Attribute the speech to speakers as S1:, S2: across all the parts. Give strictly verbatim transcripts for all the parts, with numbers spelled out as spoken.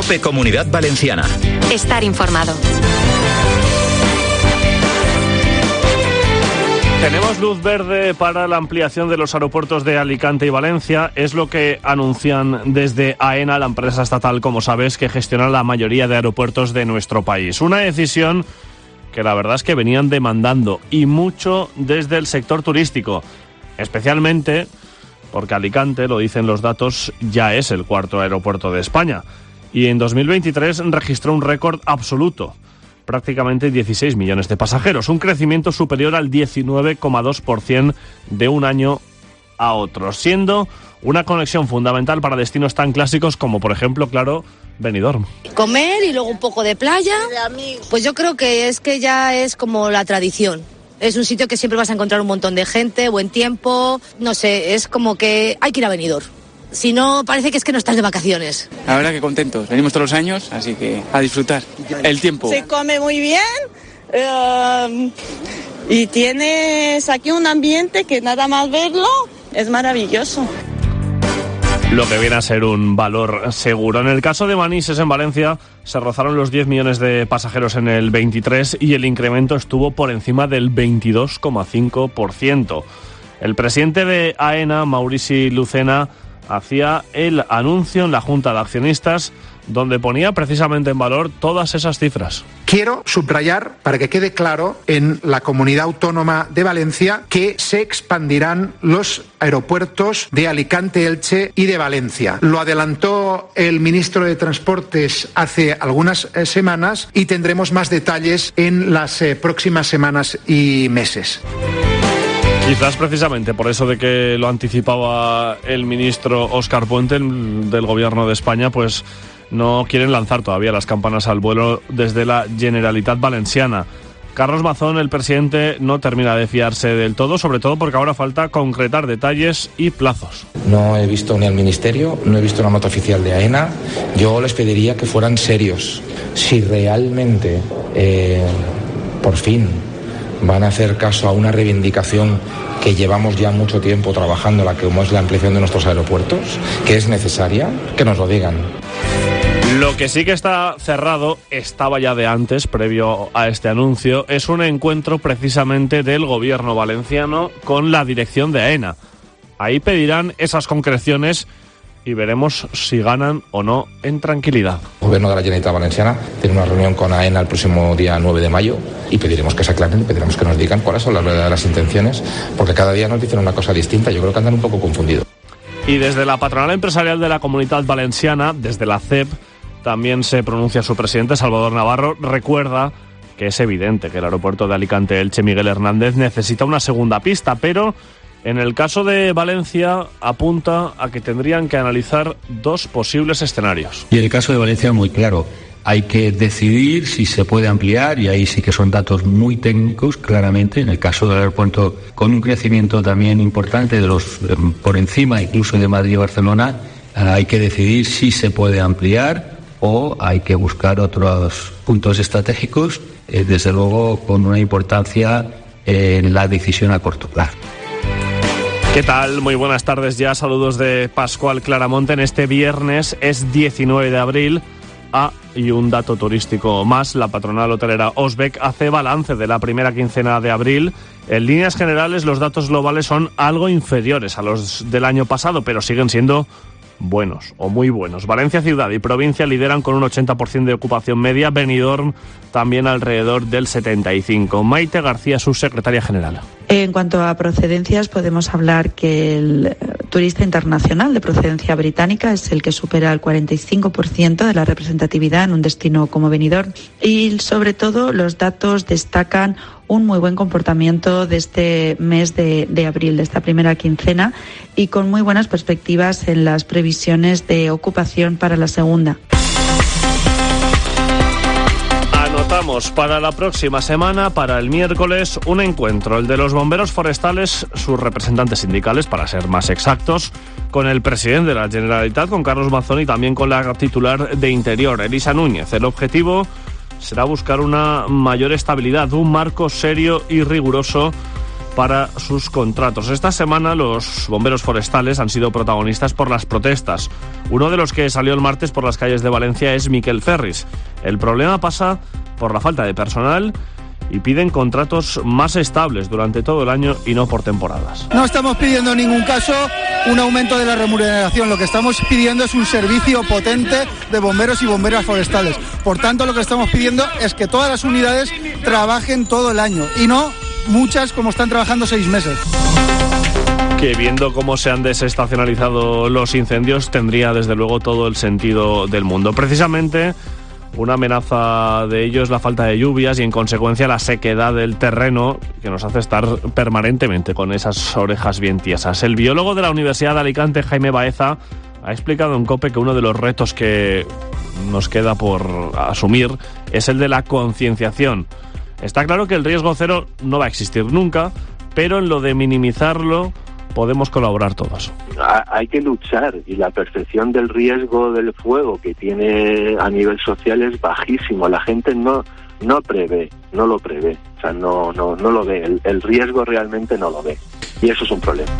S1: COPE Comunidad Valenciana.
S2: Estar informado.
S3: Tenemos luz verde para la ampliación de los aeropuertos de Alicante y Valencia. Es lo que anuncian desde AENA, la empresa estatal, como sabes, que gestiona la mayoría de aeropuertos de nuestro país. Una decisión que la verdad es que venían demandando, y mucho desde el sector turístico, especialmente porque Alicante, lo dicen los datos, ya es el cuarto aeropuerto de España. Y en dos mil veintitrés registró un récord absoluto. Prácticamente dieciséis millones de pasajeros, un crecimiento superior al diecinueve coma dos por ciento de un año a otro, siendo una conexión fundamental para destinos tan clásicos como, por ejemplo, claro, Benidorm.
S4: Comer y luego un poco de playa, pues yo creo que es que ya es como la tradición. Es un sitio que siempre vas a encontrar un montón de gente, buen tiempo, no sé, es como que hay que ir a Benidorm. Si no, parece que es que no estás de vacaciones.
S5: La verdad que contentos. Venimos todos los años, así que a disfrutar. El tiempo.
S6: Se come muy bien uh, y tienes aquí un ambiente que nada más verlo es maravilloso.
S3: Lo que viene a ser un valor seguro. En el caso de Manises, en Valencia, se rozaron los diez millones de pasajeros en el veintitrés y el incremento estuvo por encima del veintidós coma cinco por ciento. El presidente de AENA, Maurici Lucena, hacía el anuncio en la Junta de Accionistas, donde ponía precisamente en valor todas esas cifras.
S7: Quiero subrayar, para que quede claro, en la Comunidad Autónoma de Valencia, que se expandirán los aeropuertos de Alicante, Elche y de Valencia. Lo adelantó el ministro de Transportes hace algunas eh, semanas y tendremos más detalles en las eh, próximas semanas y meses.
S3: Quizás precisamente por eso de que lo anticipaba el ministro Óscar Puente del Gobierno de España, pues no quieren lanzar todavía las campanas al vuelo desde la Generalitat Valenciana. Carlos Mazón, el presidente, no termina de fiarse del todo, sobre todo porque ahora falta concretar detalles y plazos.
S8: No he visto ni al Ministerio, no he visto una nota oficial de AENA. Yo les pediría que fueran serios. Si realmente, eh, por fin, van a hacer caso a una reivindicación que llevamos ya mucho tiempo trabajando, la que como es la ampliación de nuestros aeropuertos, que es necesaria, que nos lo digan.
S3: Lo que sí que está cerrado, estaba ya de antes, previo a este anuncio, es un encuentro precisamente del gobierno valenciano con la dirección de AENA. Ahí pedirán esas concreciones y veremos si ganan o no en tranquilidad.
S8: El Gobierno de la Generalitat Valenciana tiene una reunión con AENA el próximo día nueve de mayo y pediremos que se aclaren, pediremos que nos digan cuáles son las verdaderas intenciones, porque cada día nos dicen una cosa distinta. Yo creo que andan un poco confundidos.
S3: Y desde la patronal empresarial de la Comunitat Valenciana, desde la C E P, también se pronuncia su presidente, Salvador Navarro. Recuerda que es evidente que el aeropuerto de Alicante-Elche Miguel Hernández necesita una segunda pista, pero en el caso de Valencia apunta a que tendrían que analizar dos posibles escenarios.
S9: Y en el caso de Valencia muy claro, hay que decidir si se puede ampliar, y ahí sí que son datos muy técnicos, claramente. En el caso del aeropuerto, con un crecimiento también importante de los por encima incluso de Madrid y Barcelona, hay que decidir si se puede ampliar o hay que buscar otros puntos estratégicos, eh, desde luego con una importancia en la decisión a corto plazo.
S3: ¿Qué tal? Muy buenas tardes ya, saludos de Pascual Claramonte. En este viernes es diecinueve de abril. Ah, y un dato turístico más, la patronal hotelera Osbeck hace balance de la primera quincena de abril. En líneas generales los datos globales son algo inferiores a los del año pasado, pero siguen siendo buenos o muy buenos. Valencia ciudad y provincia lideran con un ochenta por ciento de ocupación media, Benidorm también alrededor del setenta y cinco por ciento. Maite García, subsecretaria general.
S10: En cuanto a procedencias, podemos hablar que el turista internacional de procedencia británica es el que supera el cuarenta y cinco por ciento de la representatividad en un destino como Benidorm, y sobre todo los datos destacan un muy buen comportamiento de este mes de, de abril, de esta primera quincena, y con muy buenas perspectivas en las previsiones de ocupación para la segunda.
S3: Anotamos para la próxima semana, para el miércoles, un encuentro, el de los bomberos forestales, sus representantes sindicales, para ser más exactos, con el presidente de la Generalitat, con Carlos Mazón, y también con la titular de Interior, Elisa Núñez. El objetivo será buscar una mayor estabilidad, un marco serio y riguroso para sus contratos. Esta semana los bomberos forestales han sido protagonistas por las protestas. Uno de los que salió el martes por las calles de Valencia es Miquel Ferris. El problema pasa por la falta de personal y piden contratos más estables durante todo el año y no por temporadas.
S1: No estamos pidiendo en ningún caso un aumento de la remuneración, lo que estamos pidiendo es un servicio potente de bomberos y bomberas forestales. Por tanto, lo que estamos pidiendo es que todas las unidades trabajen todo el año y no muchas como están trabajando seis meses.
S3: Que viendo cómo se han desestacionalizado los incendios tendría desde luego todo el sentido del mundo. Precisamente una amenaza de ello es la falta de lluvias y en consecuencia la sequedad del terreno que nos hace estar permanentemente con esas orejas bien tiesas. El biólogo de la Universidad de Alicante, Jaime Baeza, ha explicado en COPE que uno de los retos que nos queda por asumir es el de la concienciación. Está claro que el riesgo cero no va a existir nunca, pero en lo de minimizarlo podemos colaborar todos.
S2: Hay que luchar y la percepción del riesgo del fuego que tiene a nivel social es bajísimo. La gente no no prevé, no lo prevé, o sea, no no no lo ve. El, el riesgo realmente no lo ve y eso es un problema.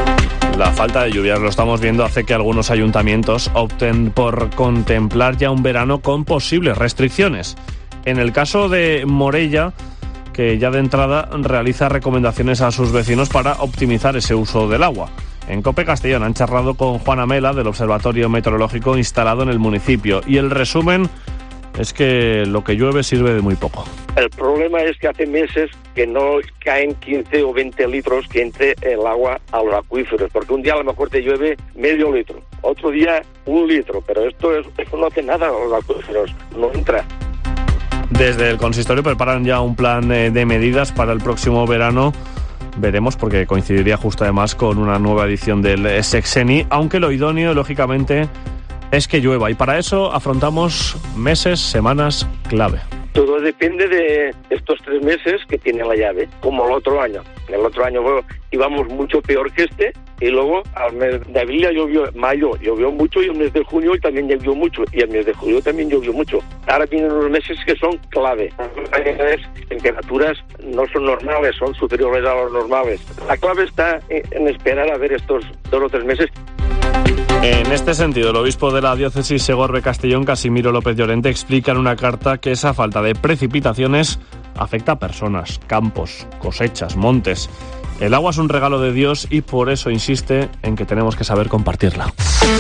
S3: La falta de lluvias, lo estamos viendo, hace que algunos ayuntamientos opten por contemplar ya un verano con posibles restricciones. En el caso de Morella, que ya de entrada realiza recomendaciones a sus vecinos para optimizar ese uso del agua. En COPE Castellón han charlado con Juana Mela del Observatorio Meteorológico instalado en el municipio y el resumen es que lo que llueve sirve de muy poco.
S11: El problema es que hace meses que no caen quince o veinte litros que entre el agua a los acuíferos, porque un día a lo mejor te llueve medio litro, otro día un litro, pero esto, es, esto no hace nada a los acuíferos, no entra.
S3: Desde el consistorio preparan ya un plan de medidas para el próximo verano. Veremos, porque coincidiría justo además con una nueva edición del Sexeni, aunque lo idóneo, lógicamente, es que llueva. Y para eso afrontamos meses, semanas clave.
S11: Todo depende de estos tres meses que tiene la llave, como el otro año. El otro año bueno, íbamos mucho peor que este, y luego al mes de abril ya llovió, mayo llovió mucho, y el mes de junio también llovió mucho, y el mes de julio también llovió mucho. Ahora vienen los meses que son clave. Las temperaturas no son normales, son superiores a los normales. La clave está en esperar a ver estos dos o tres meses.
S3: En este sentido, el obispo de la diócesis Segorbe-Castellón, Casimiro López Llorente, explica en una carta que esa falta de precipitaciones afecta a personas, campos, cosechas, montes. El agua es un regalo de Dios y por eso insiste en que tenemos que saber compartirla.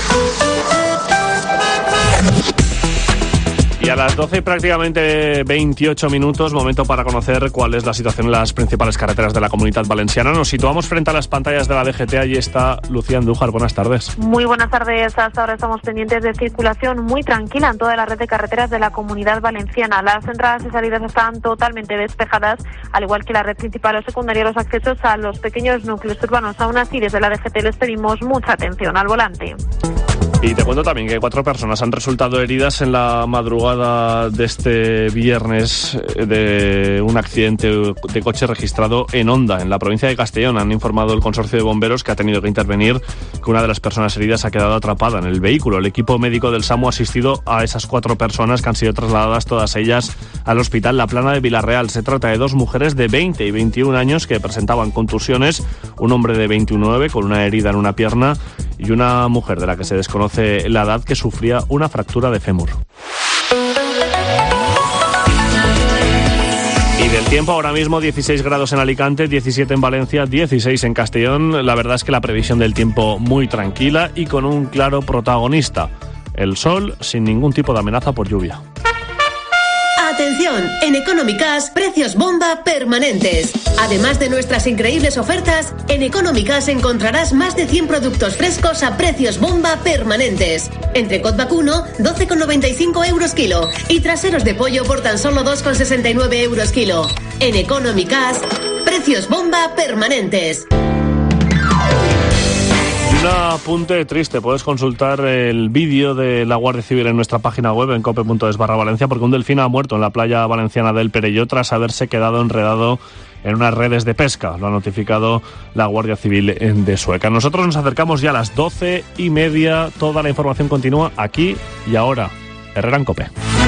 S3: Y a las doce y prácticamente veintiocho minutos, momento para conocer cuál es la situación en las principales carreteras de la Comunidad Valenciana. Nos situamos frente a las pantallas de la D G T. Allí está Lucía Andújar. Buenas tardes.
S12: Muy buenas tardes. Hasta ahora estamos pendientes de circulación muy tranquila en toda la red de carreteras de la Comunidad Valenciana. Las entradas y salidas están totalmente despejadas, al igual que la red principal o secundaria, los accesos a los pequeños núcleos urbanos. Aún así, desde la D G T les pedimos mucha atención al volante.
S3: Y te cuento también que cuatro personas han resultado heridas en la madrugada de este viernes de un accidente de coche registrado en Onda, en la provincia de Castellón. Han informado el consorcio de bomberos que ha tenido que intervenir, que una de las personas heridas ha quedado atrapada en el vehículo. El equipo médico del SAMU ha asistido a esas cuatro personas que han sido trasladadas todas ellas al hospital La Plana de Villarreal. Se trata de dos mujeres de veinte y veintiún años que presentaban contusiones, un hombre de veintinueve con una herida en una pierna y una mujer de la que se desconoce la edad que sufría una fractura de fémur. Y del tiempo, ahora mismo dieciséis grados en Alicante, diecisiete en Valencia, dieciséis en Castellón. La verdad es que la previsión del tiempo muy tranquila y con un claro protagonista: el sol, sin ningún tipo de amenaza por lluvia.
S13: Atención, en Económicas, precios bomba permanentes. Además de nuestras increíbles ofertas, en Económicas encontrarás más de cien productos frescos a precios bomba permanentes. Entrecot vacuno, doce con noventa y cinco euros kilo. Y traseros de pollo por tan solo dos con sesenta y nueve euros kilo. En Económicas, precios bomba permanentes.
S3: Un apunte triste, puedes consultar el vídeo de la Guardia Civil en nuestra página web en cope punto es barra Valencia, porque un delfín ha muerto en la playa valenciana del Perelló tras haberse quedado enredado en unas redes de pesca. Lo ha notificado la Guardia Civil de Sueca. Nosotros nos acercamos ya a las doce y media. Toda la información continúa aquí y ahora. Herrera en COPE.